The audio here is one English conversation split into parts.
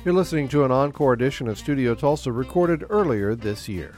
You're listening to an encore edition of Studio Tulsa recorded earlier this year.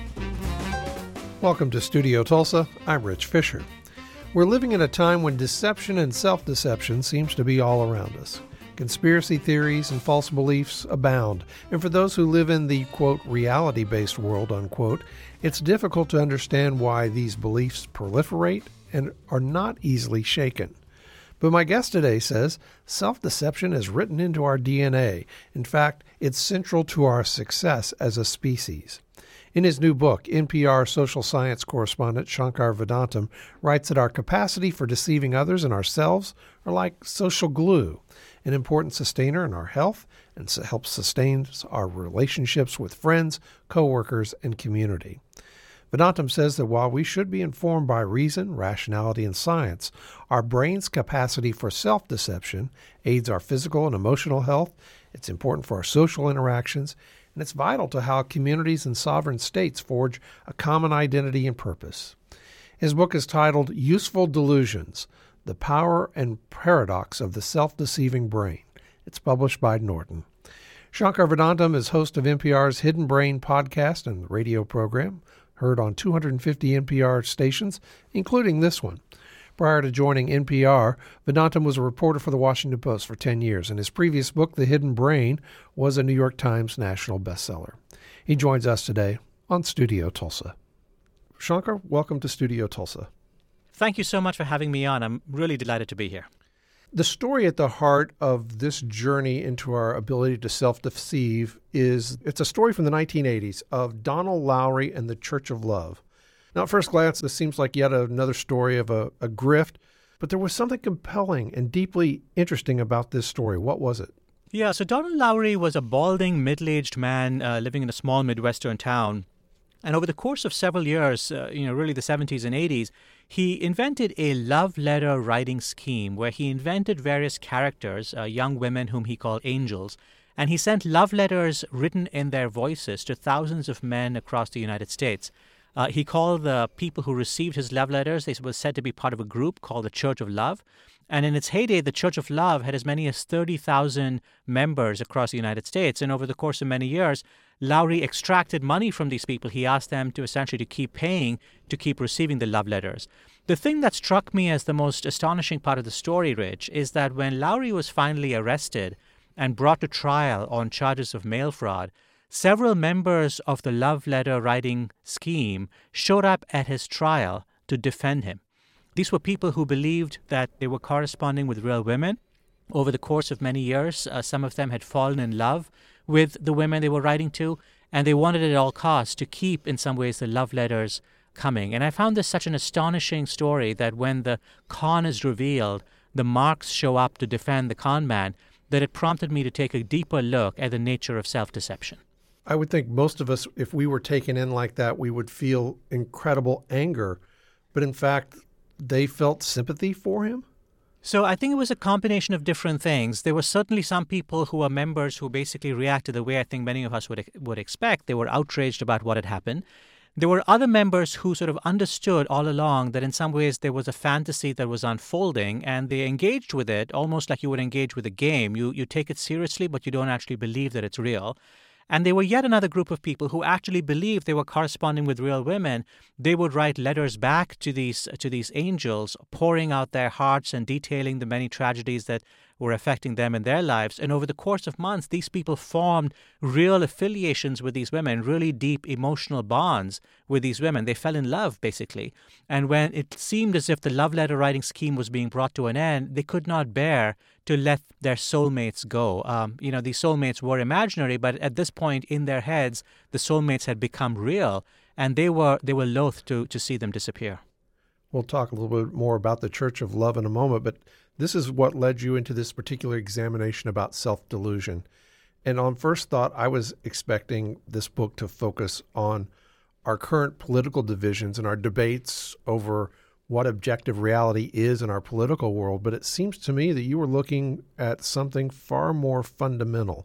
Welcome to Studio Tulsa. I'm Rich Fisher. We're living in a time when deception and self-deception seems to be all around us. Conspiracy theories and false beliefs abound, and for those who live in the, quote, reality-based world, unquote, it's difficult to understand why these beliefs proliferate and are not easily shaken. But my guest today says self-deception is written into our DNA. In fact, it's central to our success as a species. In his new book, NPR social science correspondent Shankar Vedantam writes that our capacity for deceiving others and ourselves are like social glue, an important sustainer in our health, and helps sustain our relationships with friends, coworkers, and community. Vedantam says that while we should be informed by reason, rationality, and science, our brain's capacity for self-deception aids our physical and emotional health, it's important for our social interactions, and it's vital to how communities and sovereign states forge a common identity and purpose. His book is titled Useful Delusions, The Power and Paradox of the Self-Deceiving Brain. It's published by Norton. Shankar Vedantam is host of NPR's Hidden Brain podcast and radio program, heard on 250 NPR stations, including this one. Prior to joining NPR, Vedantam was a reporter for the Washington Post for 10 years, and his previous book, The Hidden Brain, was a New York Times national bestseller. He joins us today on Studio Tulsa. Shankar, welcome to Studio Tulsa. Thank you so much for having me on. I'm really delighted to be here. The story at the heart of this journey into our ability to self-deceive it's a story from the 1980s of Donald Lowry and the Church of Love. Now, at first glance, this seems like yet another story of a grift, but there was something compelling and deeply interesting about this story. What was it? Yeah, so Donald Lowry was a balding, middle-aged man living in a small Midwestern town. And over the course of several years, really the 70s and 80s, he invented a love letter writing scheme where he invented various characters, young women whom he called angels, and he sent love letters written in their voices to thousands of men across the United States. He called the people who received his love letters, they were said to be part of a group called the Church of Love. And in its heyday, the Church of Love had as many as 30,000 members across the United States. And over the course of many years, Lowry extracted money from these people. He asked them to essentially to keep paying to keep receiving the love letters. The thing that struck me as the most astonishing part of the story, Rich, is that when Lowry was finally arrested and brought to trial on charges of mail fraud, several members of the love letter writing scheme showed up at his trial to defend him. These were people who believed that they were corresponding with real women. Over the course of many years, some of them had fallen in love with the women they were writing to, and they wanted at all costs to keep, in some ways, the love letters coming. And I found this such an astonishing story that when the con is revealed, the marks show up to defend the con man, that it prompted me to take a deeper look at the nature of self-deception. I would think most of us, if we were taken in like that, we would feel incredible anger. But in fact, they felt sympathy for him? So I think it was a combination of different things. There were certainly some people who were members who basically reacted the way I think many of us would expect. They were outraged about what had happened. There were other members who sort of understood all along that in some ways there was a fantasy that was unfolding, and they engaged with it almost like you would engage with a game. You take it seriously, but you don't actually believe that it's real. And there were yet another group of people who actually believed they were corresponding with real women. They would write letters back to these angels, pouring out their hearts and detailing the many tragedies that were affecting them in their lives. And over the course of months, these people formed real affiliations with these women, really deep emotional bonds with these women. They fell in love, basically. And when it seemed as if the love letter writing scheme was being brought to an end, they could not bear to let their soulmates go. These soulmates were imaginary, but at this point in their heads, the soulmates had become real, and they were loath to see them disappear. We'll talk a little bit more about the Church of Love in a moment, but this is what led you into this particular examination about self-delusion. And on first thought, I was expecting this book to focus on our current political divisions and our debates over what objective reality is in our political world. But it seems to me that you were looking at something far more fundamental.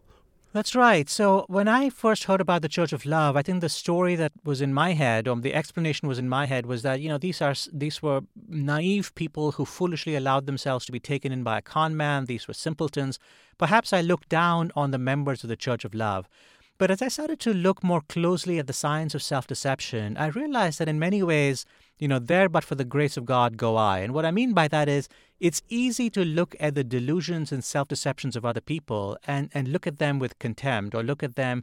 That's right. So when I first heard about the Church of Love, I think the story that was in my head, or the explanation was in my head, was that these were naive people who foolishly allowed themselves to be taken in by a con man. These were simpletons. Perhaps I looked down on the members of the Church of Love. But as I started to look more closely at the science of self-deception, I realized that in many ways, there but for the grace of God go I. And what I mean by that is it's easy to look at the delusions and self-deceptions of other people and look at them with contempt, or look down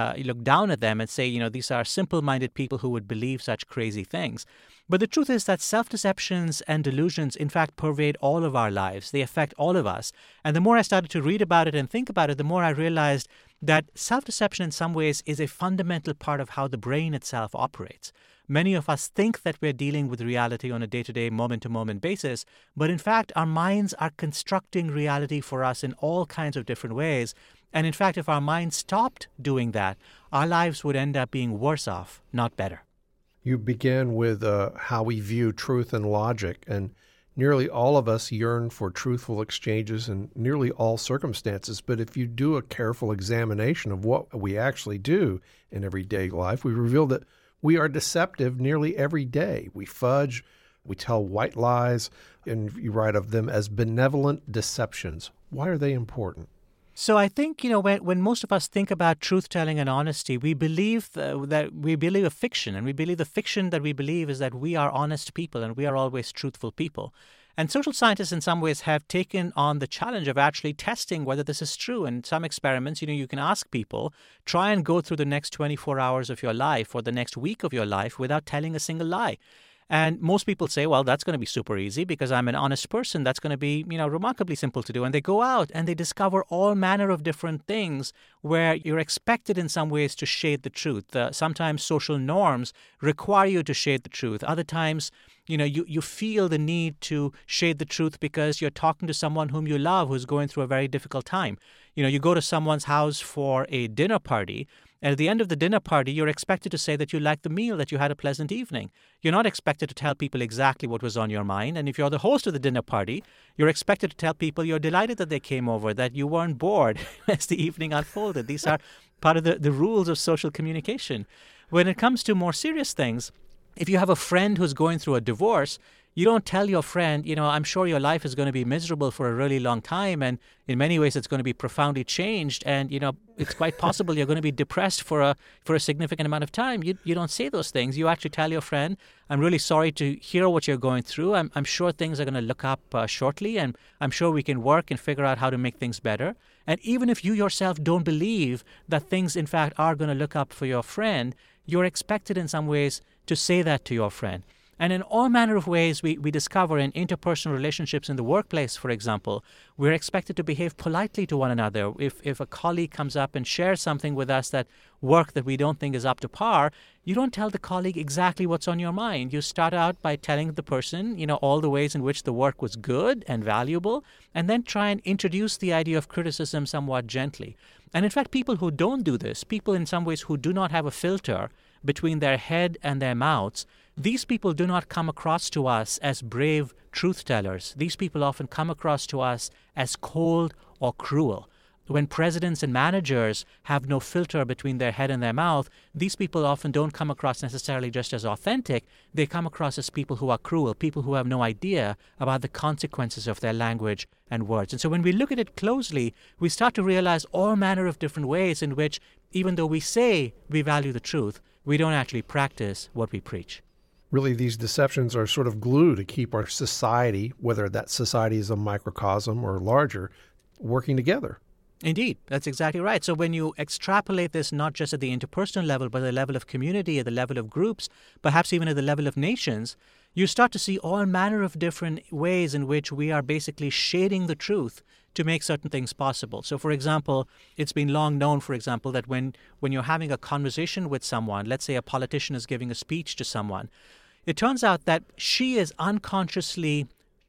at them and say, these are simple-minded people who would believe such crazy things. But the truth is that self-deceptions and delusions, in fact, pervade all of our lives. They affect all of us. And the more I started to read about it and think about it, the more I realized that self-deception in some ways is a fundamental part of how the brain itself operates. Many of us think that we're dealing with reality on a day-to-day, moment-to-moment basis, but in fact, our minds are constructing reality for us in all kinds of different ways. And in fact, if our minds stopped doing that, our lives would end up being worse off, not better. You began with how we view truth and logic, and nearly all of us yearn for truthful exchanges in nearly all circumstances. But if you do a careful examination of what we actually do in everyday life, we reveal that we are deceptive nearly every day. We fudge, we tell white lies, and you write of them as benevolent deceptions. Why are they important? So I think, when most of us think about truth-telling and honesty, we believe that we believe a fiction, and we believe the fiction that we believe is that we are honest people and we are always truthful people. And social scientists in some ways have taken on the challenge of actually testing whether this is true. In some experiments, you can ask people, try and go through the next 24 hours of your life or the next week of your life without telling a single lie. And most people say, well, that's going to be super easy because I'm an honest person. That's going to be, remarkably simple to do. And they go out and they discover all manner of different things where you're expected in some ways to shade the truth. Sometimes social norms require you to shade the truth. Other times, you feel the need to shade the truth because you're talking to someone whom you love who's going through a very difficult time. You go to someone's house for a dinner party, and at the end of the dinner party, you're expected to say that you liked the meal, that you had a pleasant evening. You're not expected to tell people exactly what was on your mind. And if you're the host of the dinner party, you're expected to tell people you're delighted that they came over, that you weren't bored as the evening unfolded. These are part of the rules of social communication. When it comes to more serious things, if you have a friend who's going through a divorce, you don't tell your friend, I'm sure your life is going to be miserable for a really long time, and in many ways it's going to be profoundly changed, and it's quite possible you're going to be depressed for a significant amount of time. You don't say those things. You actually tell your friend, I'm really sorry to hear what you're going through. I'm sure things are going to look up shortly, and I'm sure we can work and figure out how to make things better. And even if you yourself don't believe that things in fact are going to look up for your friend, you're expected in some ways to say that to your friend. And in all manner of ways, we discover in interpersonal relationships in the workplace, for example, we're expected to behave politely to one another. If a colleague comes up and shares something with us that we don't think is up to par, you don't tell the colleague exactly what's on your mind. You start out by telling the person, all the ways in which the work was good and valuable, and then try and introduce the idea of criticism somewhat gently. And in fact, people who don't do this, people in some ways who do not have a filter between their head and their mouths, these people do not come across to us as brave truth-tellers. These people often come across to us as cold or cruel. When presidents and managers have no filter between their head and their mouth, these people often don't come across necessarily just as authentic. They come across as people who are cruel, people who have no idea about the consequences of their language and words. And so when we look at it closely, we start to realize all manner of different ways in which, even though we say we value the truth, we don't actually practice what we preach. Really, these deceptions are sort of glue to keep our society, whether that society is a microcosm or larger, working together. Indeed, that's exactly right. So when you extrapolate this not just at the interpersonal level, but at the level of community, at the level of groups, perhaps even at the level of nations, you start to see all manner of different ways in which we are basically shading the truth to make certain things possible. So, for example, it's been long known, for example, that when you're having a conversation with someone, let's say a politician is giving a speech to someone, it turns out that she is unconsciously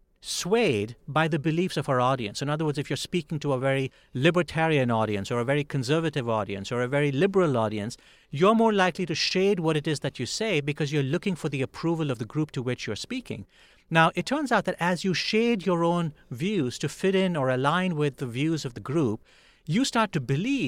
swayed by the beliefs of her audience. In other words, if you're speaking to a very libertarian audience or a very conservative audience or a very liberal audience, you're more likely to shade what it is that you say because you're looking for the approval of the group to which you're speaking. Now, it turns out that as you shade your own views to fit in or align with the views of the group, you start to believe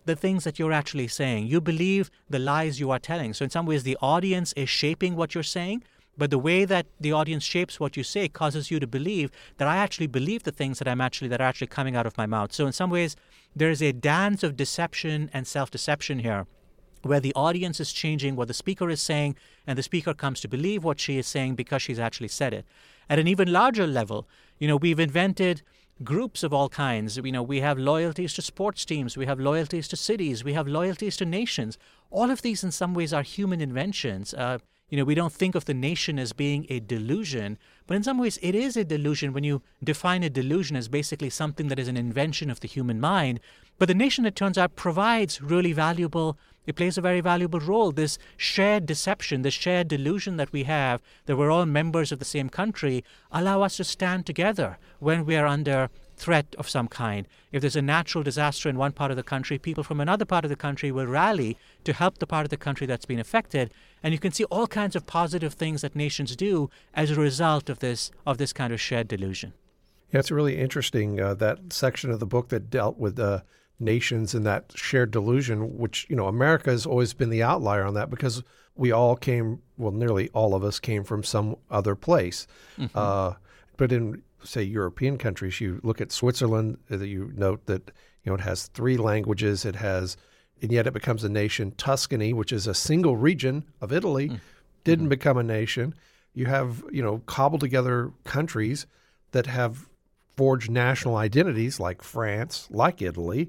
the things that you're actually saying. You believe the lies you are telling. So in some ways, the audience is shaping what you're saying, but the way that the audience shapes what you say causes you to believe that I actually believe the things that are actually coming out of my mouth. So in some ways, there is a dance of deception and self-deception here, where the audience is changing what the speaker is saying, and the speaker comes to believe what she is saying because she's actually said it. At an even larger level, we've invented groups of all kinds. We have loyalties to sports teams, we have loyalties to cities, we have loyalties to nations. All of these in some ways are human inventions. We don't think of the nation as being a delusion, but in some ways it is a delusion when you define a delusion as basically something that is an invention of the human mind. But the nation, it turns out, provides really valuable, it plays a very valuable role. This shared deception, this shared delusion that we have, that we're all members of the same country, allow us to stand together when we are under threat of some kind. If there's a natural disaster in one part of the country, people from another part of the country will rally to help the part of the country that's been affected. And you can see all kinds of positive things that nations do as a result of this kind of shared delusion. Yeah, it's really interesting, that section of the book that dealt with nations and that shared delusion, which, America has always been the outlier on that because we all came, well, nearly all of us came from some other place. Mm-hmm. But in, say, European countries, you look at Switzerland, you note that, it has 3 languages, and yet it becomes a nation. Tuscany, which is a single region of Italy, didn't become a nation. You have, cobbled together countries that have forged national identities like France, like Italy,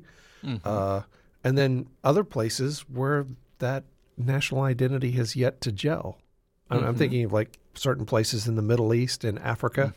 and then other places where that national identity has yet to gel. I'm thinking of like certain places in the Middle East and Africa.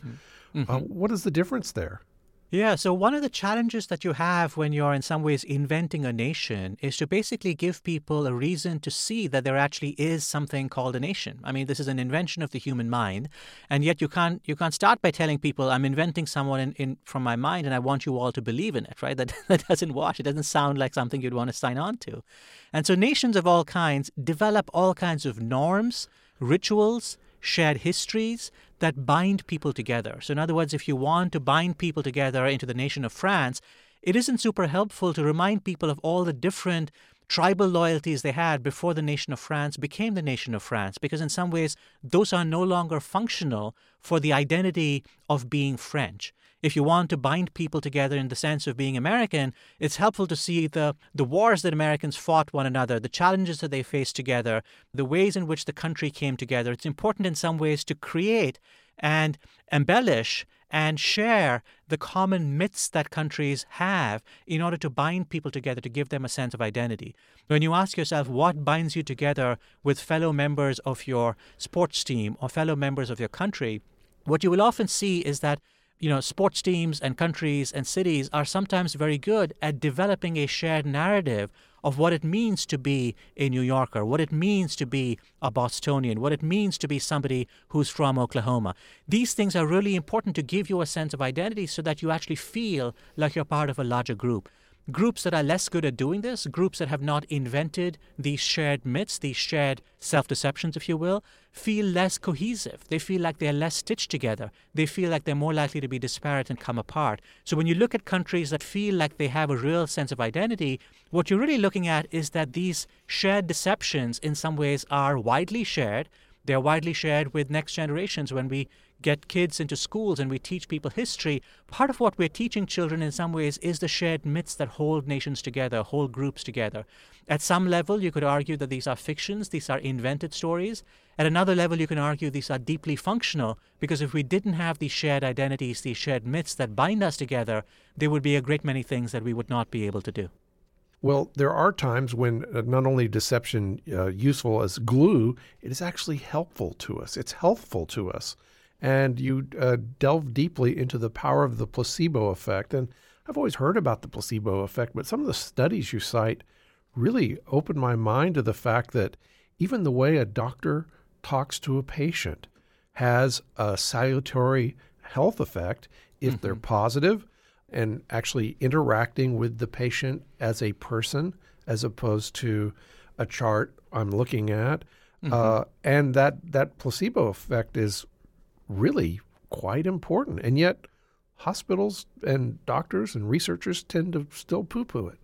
What is the difference there? Yeah, so one of the challenges that you have when you're in some ways inventing a nation is to basically give people a reason to see that there actually is something called a nation. I mean, this is an invention of the human mind, and yet you can't start by telling people, I'm inventing someone from my mind and I want you all to believe in it, right? That doesn't wash. It doesn't sound like something you'd want to sign on to. And so nations of all kinds develop all kinds of norms, rituals, shared histories that bind people together. So in other words, if you want to bind people together into the nation of France, it isn't super helpful to remind people of all the different tribal loyalties they had before the nation of France became the nation of France, because in some ways, those are no longer functional for the identity of being French. If you want to bind people together in the sense of being American, it's helpful to see the wars that Americans fought one another, the challenges that they faced together, the ways in which the country came together. It's important in some ways to create and embellish and share the common myths that countries have in order to bind people together, to give them a sense of identity. When you ask yourself what binds you together with fellow members of your sports team or fellow members of your country, what you will often see is that sports teams and countries and cities are sometimes very good at developing a shared narrative of what it means to be a New Yorker, what it means to be a Bostonian, what it means to be somebody who's from Oklahoma. These things are really important to give you a sense of identity so that you actually feel like you're part of a larger group. Groups that are less good at doing this, groups that have not invented these shared myths, these shared self-deceptions, if you will, feel less cohesive. They feel like they're less stitched together. They feel like they're more likely to be disparate and come apart. So when you look at countries that feel like they have a real sense of identity, what you're really looking at is that these shared deceptions in some ways are widely shared. They're widely shared with next generations. When we get kids into schools and we teach people history, part of what we're teaching children in some ways is the shared myths that hold nations together, hold groups together. At some level, you could argue that these are fictions, these are invented stories. At another level, you can argue these are deeply functional, because if we didn't have these shared identities, these shared myths that bind us together, there would be a great many things that we would not be able to do. Well, there are times when not only deception useful as glue, it is actually helpful to us. It's healthful to us. And you delve deeply into the power of the placebo effect. And I've always heard about the placebo effect, but some of the studies you cite really opened my mind to the fact that even the way a doctor talks to a patient has a salutary health effect if they're positive and actually interacting with the patient as a person as opposed to a chart I'm looking at. And that placebo effect is really quite important. And yet hospitals and doctors and researchers tend to still poo-poo it.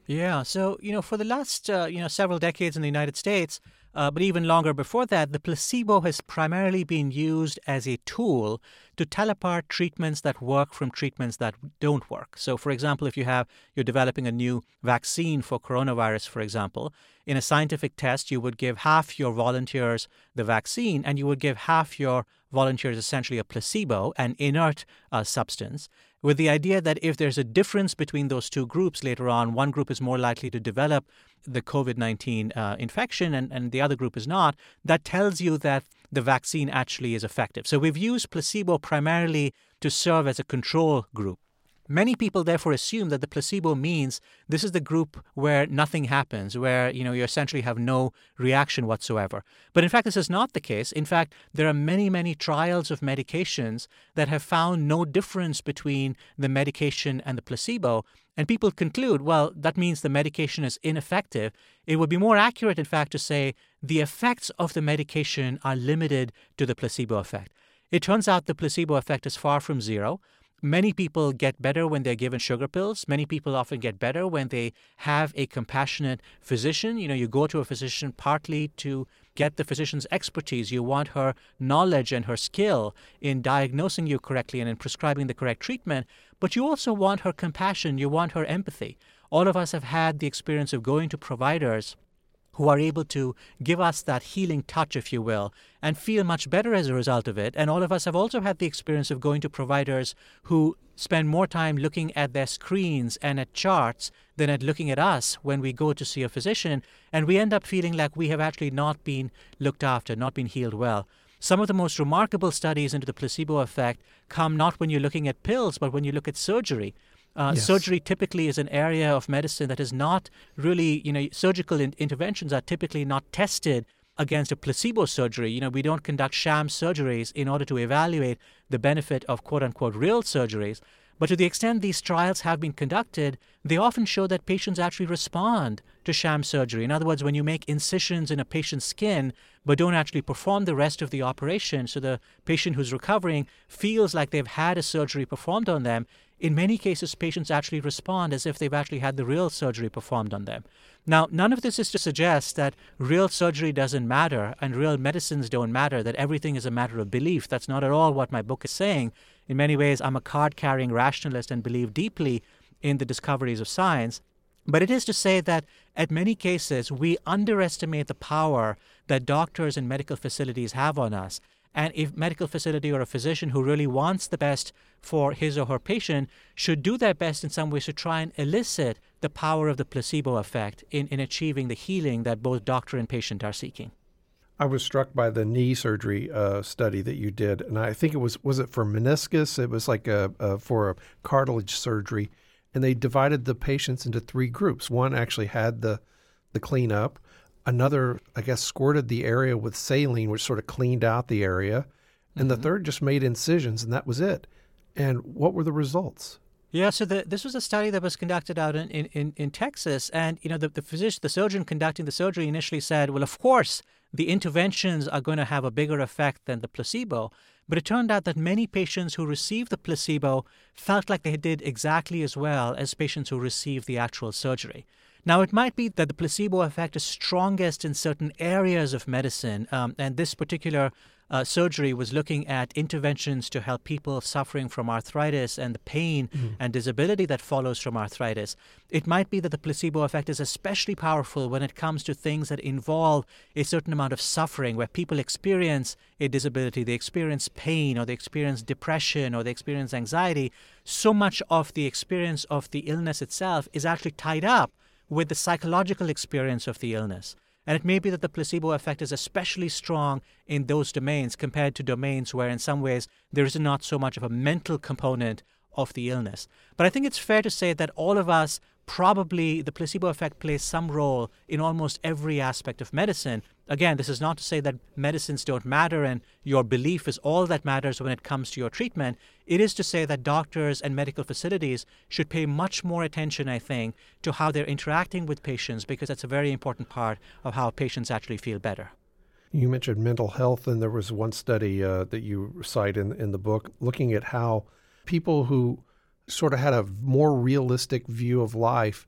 Yeah. So, for the last, several decades in the United States, but even longer before that, the placebo has primarily been used as a tool to tell apart treatments that work from treatments that don't work. So, for example, if you're developing a new vaccine for coronavirus, for example, in a scientific test, you would give half your volunteers the vaccine and you would give half your volunteers essentially a placebo, an inert substance, with the idea that if there's a difference between those two groups later on, one group is more likely to develop the COVID-19 infection and the other group is not, that tells you that the vaccine actually is effective. So we've used placebo primarily to serve as a control group. Many people therefore assume that the placebo means this is the group where nothing happens, where you essentially have no reaction whatsoever. But in fact, this is not the case. In fact, there are many, many trials of medications that have found no difference between the medication and the placebo. And people conclude, well, that means the medication is ineffective. It would be more accurate, in fact, to say the effects of the medication are limited to the placebo effect. It turns out the placebo effect is far from zero. Many people get better when they're given sugar pills. Many people often get better when they have a compassionate physician. You go to a physician partly to get the physician's expertise. You want her knowledge and her skill in diagnosing you correctly and in prescribing the correct treatment. But you also want her compassion. You want her empathy. All of us have had the experience of going to providers who are able to give us that healing touch, if you will, and feel much better as a result of it. And all of us have also had the experience of going to providers who spend more time looking at their screens and at charts than at looking at us when we go to see a physician. And we end up feeling like we have actually not been looked after, not been healed well. Some of the most remarkable studies into the placebo effect come not when you're looking at pills, but when you look at surgery. Yes. Surgery typically is an area of medicine that is not really, surgical interventions are typically not tested against a placebo surgery. We don't conduct sham surgeries in order to evaluate the benefit of quote-unquote real surgeries. But to the extent these trials have been conducted, they often show that patients actually respond to sham surgery. In other words, when you make incisions in a patient's skin but don't actually perform the rest of the operation, so the patient who's recovering feels like they've had a surgery performed on them, in many cases, patients actually respond as if they've actually had the real surgery performed on them. Now, none of this is to suggest that real surgery doesn't matter and real medicines don't matter, that everything is a matter of belief. That's not at all what my book is saying. In many ways, I'm a card-carrying rationalist and believe deeply in the discoveries of science. But it is to say that at many cases, we underestimate the power that doctors and medical facilities have on us. And if medical facility or a physician who really wants the best for his or her patient should do their best in some ways to try and elicit the power of the placebo effect in achieving the healing that both doctor and patient are seeking. I was struck by the knee surgery study that you did, and I think it was it for meniscus? It was like for a cartilage surgery, and they divided the patients into three groups. One actually had the cleanup. Another, I guess, squirted the area with saline, which sort of cleaned out the area. And the third just made incisions, and that was it. And what were the results? Yeah, so this was a study that was conducted out in Texas. And, the surgeon conducting the surgery initially said, well, of course, the interventions are going to have a bigger effect than the placebo. But it turned out that many patients who received the placebo felt like they did exactly as well as patients who received the actual surgery. Now, it might be that the placebo effect is strongest in certain areas of medicine, and this particular surgery was looking at interventions to help people suffering from arthritis and the pain and disability that follows from arthritis. It might be that the placebo effect is especially powerful when it comes to things that involve a certain amount of suffering, where people experience a disability, they experience pain, or they experience depression, or they experience anxiety. So much of the experience of the illness itself is actually tied up with the psychological experience of the illness. And it may be that the placebo effect is especially strong in those domains compared to domains where in some ways there is not so much of a mental component of the illness. But I think it's fair to say that all of us probably the placebo effect plays some role in almost every aspect of medicine. Again, this is not to say that medicines don't matter and your belief is all that matters when it comes to your treatment. It is to say that doctors and medical facilities should pay much more attention, I think, to how they're interacting with patients, because that's a very important part of how patients actually feel better. You mentioned mental health, and there was one study that you cite in the book looking at how people who sort of had a more realistic view of life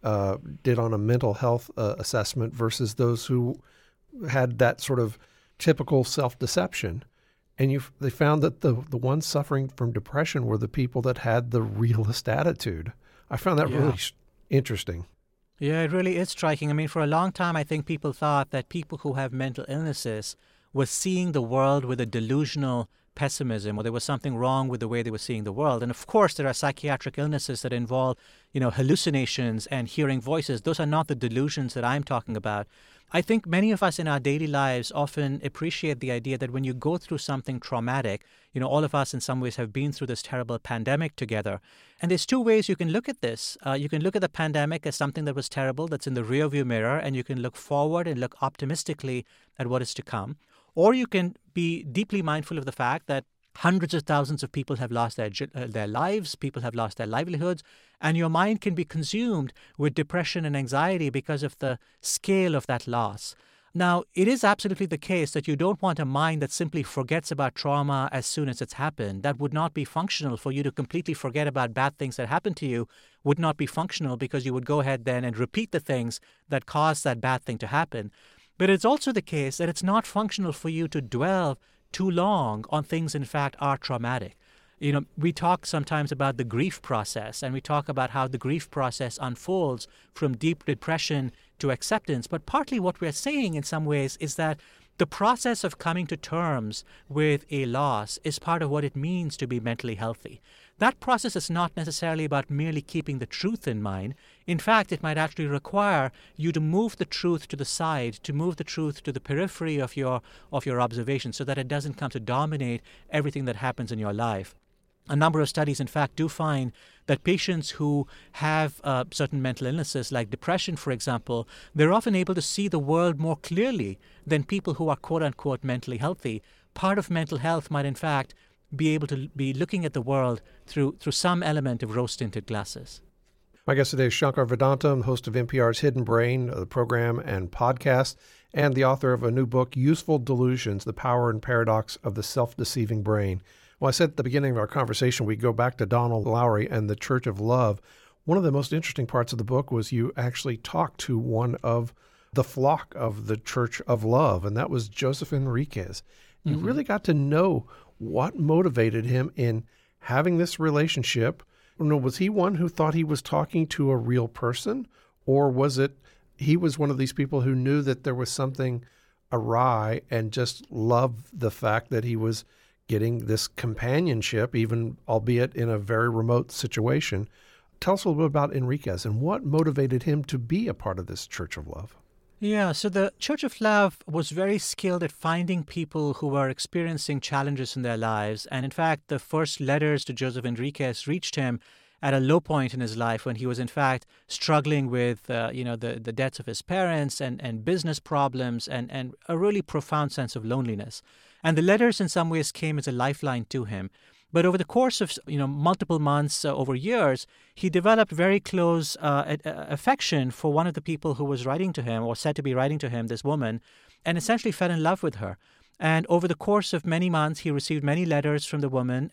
did on a mental health assessment versus those who had that sort of typical self-deception. And they found that the ones suffering from depression were the people that had the realist attitude. I found that really interesting. Yeah, it really is striking. I mean, for a long time, I think people thought that people who have mental illnesses were seeing the world with a delusional pessimism, or there was something wrong with the way they were seeing the world. And of course, there are psychiatric illnesses that involve, hallucinations and hearing voices. Those are not the delusions that I'm talking about. I think many of us in our daily lives often appreciate the idea that when you go through something traumatic, all of us in some ways have been through this terrible pandemic together. And there's two ways you can look at this. You can look at the pandemic as something that was terrible, that's in the rearview mirror, and you can look forward and look optimistically at what is to come. Or you can be deeply mindful of the fact that hundreds of thousands of people have lost their lives, people have lost their livelihoods, and your mind can be consumed with depression and anxiety because of the scale of that loss. Now, it is absolutely the case that you don't want a mind that simply forgets about trauma as soon as it's happened. That would not be functional. For you to completely forget about bad things that happened to you would not be functional, because you would go ahead then and repeat the things that caused that bad thing to happen. But it's also the case that it's not functional for you to dwell too long on things in fact are traumatic. We talk sometimes about the grief process, and we talk about how the grief process unfolds from deep depression to acceptance. But partly what we're saying in some ways is that the process of coming to terms with a loss is part of what it means to be mentally healthy. That process is not necessarily about merely keeping the truth in mind. In fact, it might actually require you to move the truth to the side, to move the truth to the periphery of your observation, so that it doesn't come to dominate everything that happens in your life. A number of studies, in fact, do find that patients who have certain mental illnesses, like depression, for example, they're often able to see the world more clearly than people who are quote-unquote mentally healthy. Part of mental health might, in fact, be able to be looking at the world through some element of rose-tinted glasses. My guest today is Shankar Vedantam, host of NPR's Hidden Brain, the program and podcast, and the author of a new book, Useful Delusions, The Power and Paradox of the Self-Deceiving Brain. Well, I said at the beginning of our conversation, we go back to Donald Lowry and the Church of Love. One of the most interesting parts of the book was you actually talked to one of the flock of the Church of Love, and that was Joseph Enriquez. You really got to know what motivated him in having this relationship. Was he one who thought he was talking to a real person, or was it he was one of these people who knew that there was something awry and just loved the fact that he was getting this companionship, even albeit in a very remote situation? Tell us a little bit about Enriquez and what motivated him to be a part of this Church of Love. Yeah, so the Church of Love was very skilled at finding people who were experiencing challenges in their lives. And in fact, the first letters to Joseph Enriquez reached him at a low point in his life, when he was in fact struggling with the deaths of his parents and business problems and a really profound sense of loneliness. And the letters in some ways came as a lifeline to him. But over the course of multiple months, over years, he developed very close affection for one of the people who was writing to him, or said to be writing to him, this woman, and essentially fell in love with her. And over the course of many months, he received many letters from the woman,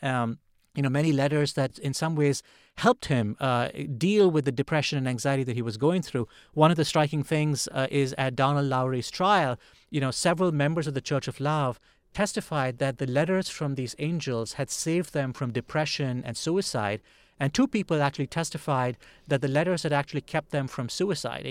many letters that in some ways helped him deal with the depression and anxiety that he was going through. One of the striking things is at Donald Lowry's trial, several members of the Church of Love testified that the letters from these angels had saved them from depression and suicide. And two people actually testified that the letters had actually kept them from suicide,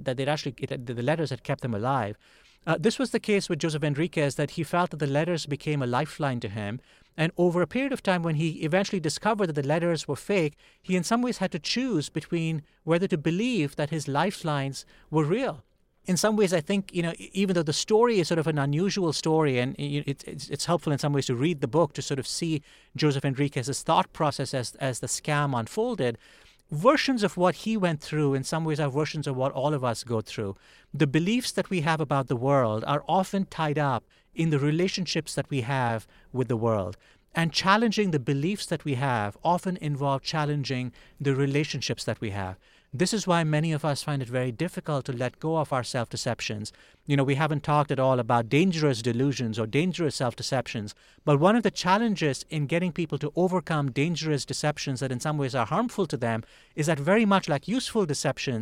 the letters had kept them alive. This was the case with Joseph Enriquez, that he felt that the letters became a lifeline to him. And over a period of time, when he eventually discovered that the letters were fake, he in some ways had to choose between whether to believe that his lifelines were real. In some ways, I think, even though the story is sort of an unusual story, and it's helpful in some ways to read the book to sort of see Joseph Enriquez's thought process as the scam unfolded, versions of what he went through in some ways are versions of what all of us go through. The beliefs that we have about the world are often tied up in the relationships that we have with the world. And challenging the beliefs that we have often involve challenging the relationships that we have. This is why many of us find it very difficult to let go of our self-deceptions. We haven't talked at all about dangerous delusions or dangerous self-deceptions, but one of the challenges in getting people to overcome dangerous deceptions that in some ways are harmful to them is that, very much like useful deceptions,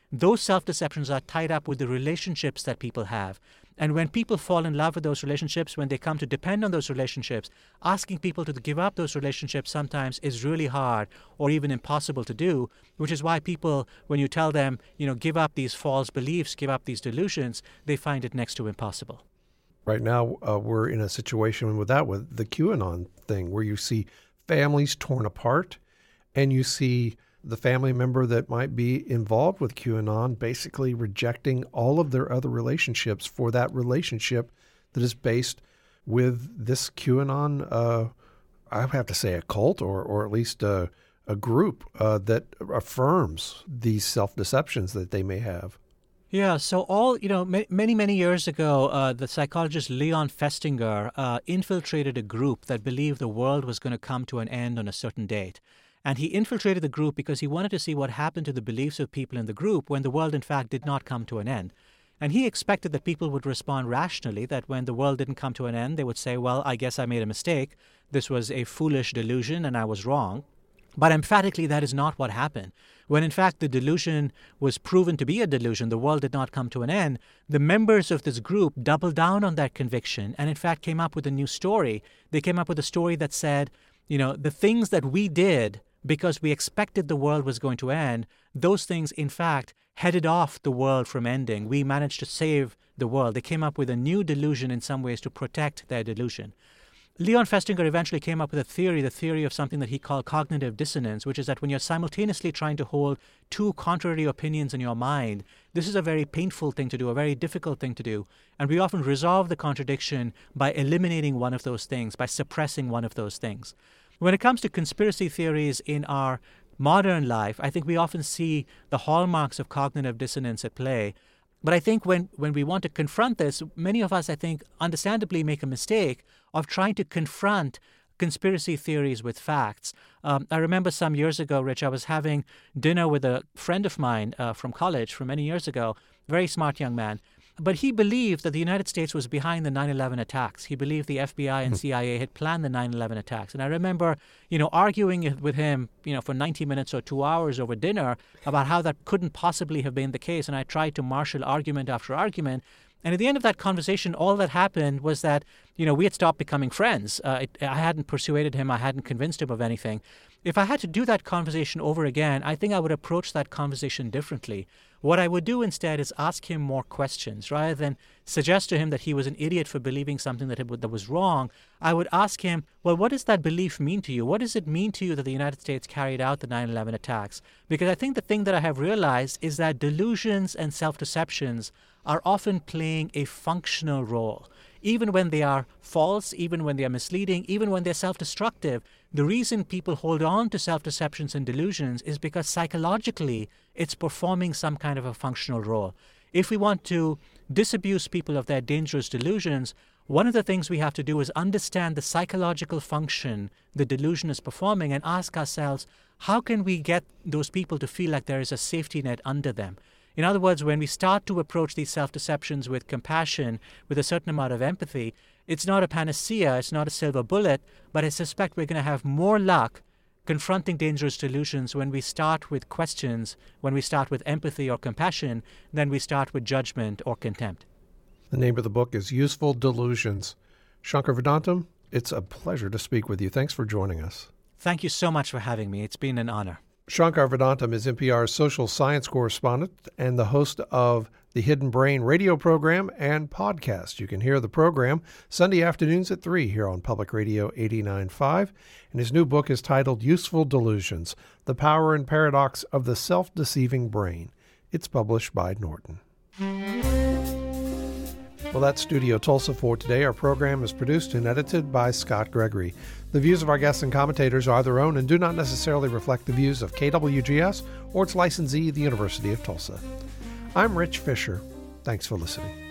those self-deceptions are tied up with the relationships that people have. And when people fall in love with those relationships, when they come to depend on those relationships, asking people to give up those relationships sometimes is really hard or even impossible to do, which is why people, when you tell them, give up these false beliefs, give up these delusions, they find it next to impossible. Right now, we're in a situation with the QAnon thing, where you see families torn apart, and you see the family member that might be involved with QAnon basically rejecting all of their other relationships for that relationship that is based with this QAnon, I have to say a cult, or at least a group that affirms these self-deceptions that they may have. Yeah, so many years ago, the psychologist Leon Festinger infiltrated a group that believed the world was going to come to an end on a certain date. And he infiltrated the group because he wanted to see what happened to the beliefs of people in the group when the world, in fact, did not come to an end. And he expected that people would respond rationally, that when the world didn't come to an end, they would say, well, I guess I made a mistake. This was a foolish delusion and I was wrong. But emphatically, that is not what happened. When, in fact, the delusion was proven to be a delusion, the world did not come to an end, the members of this group doubled down on that conviction and, in fact, came up with a new story. They came up with a story that said, the things that we did because we expected the world was going to end, those things, in fact, headed off the world from ending. We managed to save the world. They came up with a new delusion in some ways to protect their delusion. Leon Festinger eventually came up with the theory of something that he called cognitive dissonance, which is that when you're simultaneously trying to hold two contrary opinions in your mind, this is a very painful thing to do, a very difficult thing to do. And we often resolve the contradiction by eliminating one of those things, by suppressing one of those things. When it comes to conspiracy theories in our modern life, I think we often see the hallmarks of cognitive dissonance at play. But I think when we want to confront this, many of us, I think, understandably make a mistake of trying to confront conspiracy theories with facts. I remember some years ago, Rich, I was having dinner with a friend of mine from college from many years ago, very smart young man. But he believed that the United States was behind the 9/11 attacks. He believed the FBI and CIA had planned the 9/11 attacks. And I remember, arguing with him, for 90 minutes or 2 hours over dinner about how that couldn't possibly have been the case. And I tried to marshal argument after argument. And at the end of that conversation, all that happened was that, we had stopped becoming friends. I hadn't persuaded him. I hadn't convinced him of anything. If I had to do that conversation over again, I think I would approach that conversation differently. What I would do instead is ask him more questions. Rather than suggest to him that he was an idiot for believing something that was wrong, I would ask him, well, what does that belief mean to you? What does it mean to you that the United States carried out the 9/11 attacks? Because I think the thing that I have realized is that delusions and self-deceptions are often playing a functional role. Even when they are false, even when they are misleading, even when they're self-destructive, the reason people hold on to self-deceptions and delusions is because psychologically it's performing some kind of a functional role. If we want to disabuse people of their dangerous delusions, one of the things we have to do is understand the psychological function the delusion is performing and ask ourselves, how can we get those people to feel like there is a safety net under them? In other words, when we start to approach these self-deceptions with compassion, with a certain amount of empathy, it's not a panacea, it's not a silver bullet, but I suspect we're going to have more luck confronting dangerous delusions when we start with questions, when we start with empathy or compassion, than we start with judgment or contempt. The name of the book is Useful Delusions. Shankar Vedantam, it's a pleasure to speak with you. Thanks for joining us. Thank you so much for having me. It's been an honor. Shankar Vedantam is NPR's social science correspondent and the host of the Hidden Brain radio program and podcast. You can hear the program Sunday afternoons at 3 here on Public Radio 89.5. And his new book is titled Useful Delusions, The Power and Paradox of the Self-Deceiving Brain. It's published by Norton. Well, that's Studio Tulsa for today. Our program is produced and edited by Scott Gregory. The views of our guests and commentators are their own and do not necessarily reflect the views of KWGS or its licensee, the University of Tulsa. I'm Rich Fisher. Thanks for listening.